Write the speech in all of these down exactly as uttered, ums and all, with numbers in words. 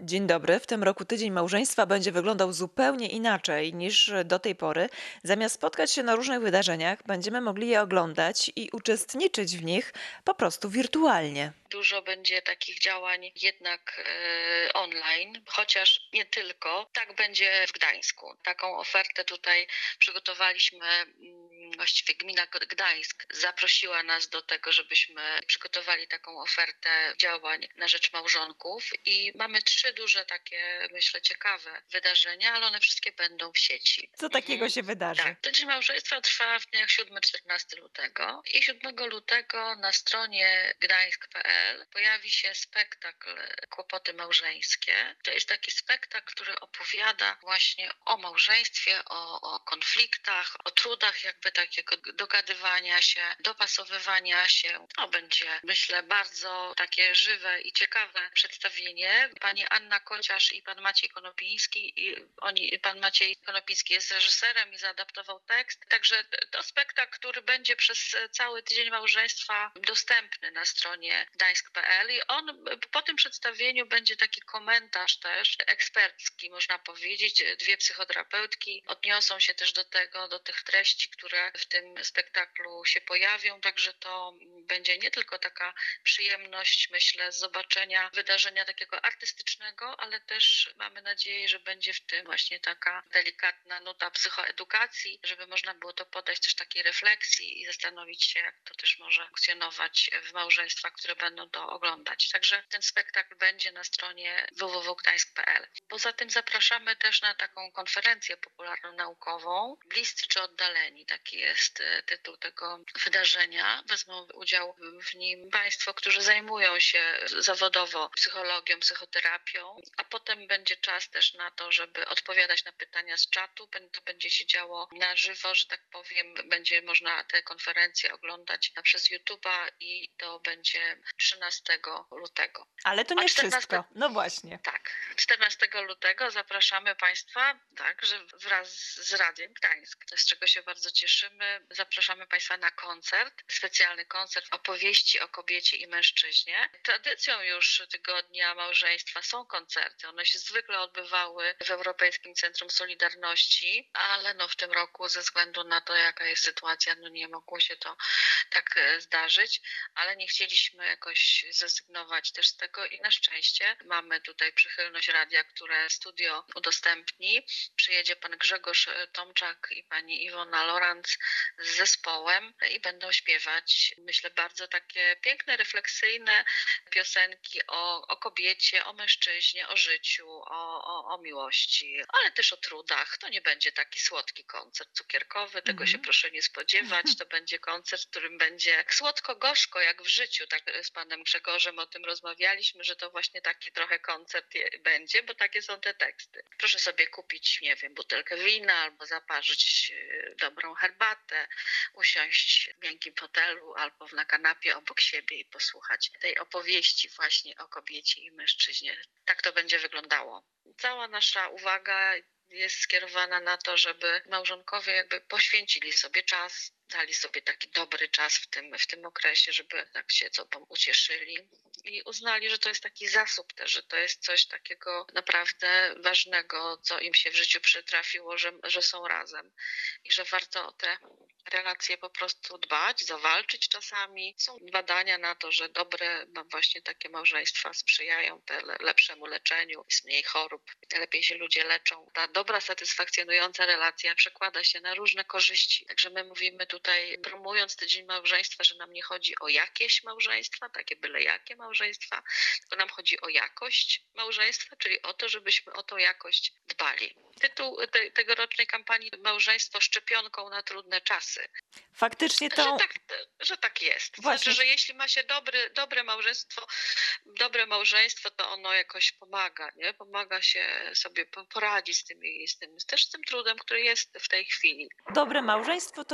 Dzień dobry. W tym roku Tydzień Małżeństwa będzie wyglądał zupełnie inaczej niż do tej pory. Zamiast spotkać się na różnych wydarzeniach, będziemy mogli je oglądać i uczestniczyć w nich po prostu wirtualnie. Dużo będzie takich działań jednak e, online, chociaż nie tylko. Tak będzie w Gdańsku. Taką ofertę tutaj przygotowaliśmy. mm, Właściwie gmina Gdańsk zaprosiła nas do tego, żebyśmy przygotowali taką ofertę działań na rzecz małżonków i mamy trzy duże takie, myślę, ciekawe wydarzenia, ale one wszystkie będą w sieci. Co takiego Mhm. się wydarzy? Tak, Tydzień Małżeństwa trwa w dniach siódmego-czternastego lutego i siódmego lutego na stronie gdańsk kropka p l pojawi się spektakl Kłopoty małżeńskie. To jest taki spektakl, który opowiada właśnie o małżeństwie, o, o konfliktach, o trudach jakby takiego dogadywania się, dopasowywania się. To będzie, myślę, bardzo takie żywe i ciekawe przedstawienie. Pani Anna Kociarz i pan Maciej Konopiński, i oni, pan Maciej Konopiński jest reżyserem i zaadaptował tekst. Także to spektakl, który będzie przez cały tydzień małżeństwa dostępny na stronie gdańsk kropka p l i on po tym przedstawieniu będzie taki komentarz też ekspercki, można powiedzieć. Dwie psychoterapeutki odniosą się też do tego, do tych treści, które w tym spektaklu się pojawią, także to będzie nie tylko taka przyjemność, myślę, z zobaczenia wydarzenia takiego artystycznego, ale też mamy nadzieję, że będzie w tym właśnie taka delikatna nuta psychoedukacji, żeby można było to podać też takiej refleksji i zastanowić się, jak to też może funkcjonować w małżeństwach, które będą to oglądać. Także ten spektakl będzie na stronie w w w kropka gdańsk kropka p l. Poza tym zapraszamy też na taką konferencję popularno-naukową Bliscy czy oddaleni, taki jest e, tytuł tego wydarzenia. Wezmą udział w nim państwo, którzy zajmują się zawodowo psychologią, psychoterapią, a potem będzie czas też na to, żeby odpowiadać na pytania z czatu. To będzie się działo na żywo, że tak powiem. Będzie można te konferencje oglądać przez YouTube'a i to będzie trzynastego lutego. Ale to A nie czternastego wszystko. No właśnie. tak, czternastego lutego zapraszamy Państwa także wraz z Radiem Gdańsk, z czego się bardzo cieszymy. Zapraszamy Państwa na koncert, specjalny koncert opowieści o kobiecie i mężczyźnie. Tradycją już tygodnia małżeństwa są koncerty. One się zwykle odbywały w Europejskim Centrum Solidarności, ale no w tym roku ze względu na to, jaka jest sytuacja, no nie mogło się to tak e, zdarzyć, ale nie chcieliśmy jakoś zrezygnować też z tego i na szczęście mamy tutaj przychylność radia, które studio udostępni. Przyjedzie pan Grzegorz Tomczak i pani Iwona Lorenz z zespołem i będą śpiewać, myślę, bardzo takie piękne, refleksyjne piosenki o, o kobiecie, o mężczyźnie, o życiu, o, o, o miłości, ale też o trudach. To nie będzie taki słodki koncert cukierkowy, tego się Mhm. proszę nie spodziewać. To będzie koncert, w którym będzie słodko-gorzko, jak w życiu. Tak z panem Grzegorzem o tym rozmawialiśmy, że to właśnie taki trochę koncert je- będzie, bo takie są te teksty. Proszę sobie kupić, nie wiem, butelkę wina albo zaparzyć e, dobrą herbatę, usiąść w miękkim fotelu albo na kanapie obok siebie i posłuchać tej opowieści właśnie o kobiecie i mężczyźnie. Tak to będzie wyglądało. Cała nasza uwaga jest skierowana na to, żeby małżonkowie jakby poświęcili sobie czas, dali sobie taki dobry czas w tym, w tym okresie, żeby tak się sobą ucieszyli i uznali, że to jest taki zasób też, że to jest coś takiego naprawdę ważnego, co im się w życiu przytrafiło, że, że są razem i że warto o te relacje po prostu dbać, zawalczyć czasami. Są badania na to, że dobre no właśnie takie małżeństwa sprzyjają te le- lepszemu leczeniu, jest mniej chorób, lepiej się ludzie leczą. Ta dobra, satysfakcjonująca relacja przekłada się na różne korzyści. Także my mówimy tutaj, promując tydzień małżeństwa, że nam nie chodzi o jakieś małżeństwa, takie byle jakie małżeństwa, tylko nam chodzi o jakość małżeństwa, czyli o to, żebyśmy o tą jakość dbali. Tytuł te, tegorocznej kampanii Małżeństwo szczepionką na trudne czasy. Faktycznie Że to tak, że tak jest. właśnie. Znaczy, że jeśli ma się dobry, dobre małżeństwo, dobre małżeństwo, to ono jakoś pomaga, nie? Pomaga się sobie poradzić z tym, z tym, też z tym trudem, który jest w tej chwili. Dobre małżeństwo to jakie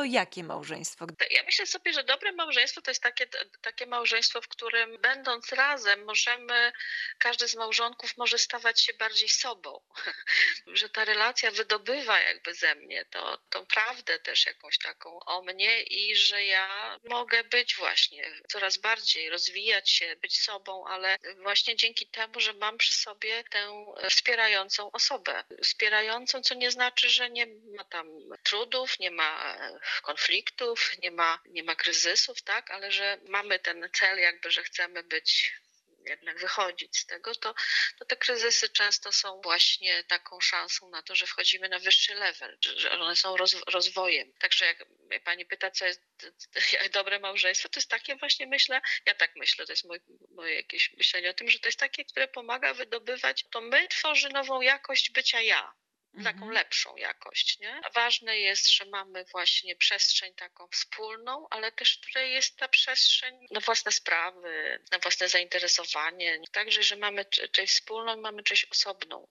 małżeństwo? To Ja myślę sobie, że dobre małżeństwo to jest takie, takie małżeństwo, w którym będąc razem możemy, każdy z małżonków może stawać się bardziej sobą, że ta relacja wydobywa jakby ze mnie to, tą prawdę też jakąś taką o mnie i że ja mogę być właśnie coraz bardziej, rozwijać się, być sobą, ale właśnie dzięki temu, że mam przy sobie tę wspierającą osobę. Wspierającą, co nie znaczy, że nie ma tam trudów, nie ma konfliktów, nie ma, nie ma kryzysów, tak, ale że mamy ten cel jakby, że chcemy być jednak wychodzić z tego, to, to te kryzysy często są właśnie taką szansą na to, że wchodzimy na wyższy level, że, że one są roz, rozwojem. Także jak mnie pani pyta, co jest jak dobre małżeństwo, to jest takie właśnie, myślę, ja tak myślę, to jest moje, moje jakieś myślenie o tym, że to jest takie, które pomaga wydobywać, to my tworzy nową jakość bycia ja. Taką Mhm. lepszą jakość, nie? A ważne jest, że mamy właśnie przestrzeń taką wspólną, ale też w której jest ta przestrzeń na własne sprawy, na własne zainteresowanie. Także, że mamy część wspólną i mamy część osobną.